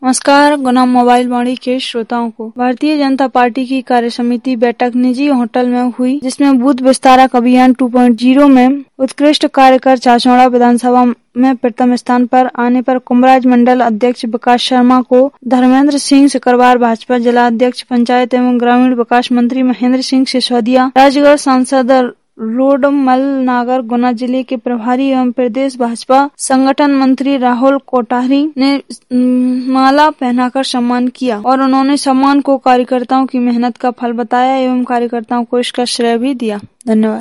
नमस्कार। गुना मोबाइल वाणी के श्रोताओं को भारतीय जनता पार्टी की कार्यसमिति बैठक निजी होटल में हुई, जिसमें बूथ विस्तारक अभियान 2.0 में उत्कृष्ट कार्य कर चाचौड़ा विधानसभा में प्रथम स्थान पर आने पर कुंभराज मंडल अध्यक्ष विकास शर्मा को धर्मेंद्र सिंह सिकरवार, भाजपा जिला अध्यक्ष पंचायत एवं ग्रामीण विकास मंत्री महेंद्र सिंह सिसोदिया, राजगढ़ सांसद रोडमल नागर, गुना जिले के प्रभारी एवं प्रदेश भाजपा संगठन मंत्री राहुल कोठारी ने माला पहनाकर सम्मान किया और उन्होंने सम्मान को कार्यकर्ताओं की मेहनत का फल बताया एवं कार्यकर्ताओं को इसका श्रेय भी दिया। धन्यवाद।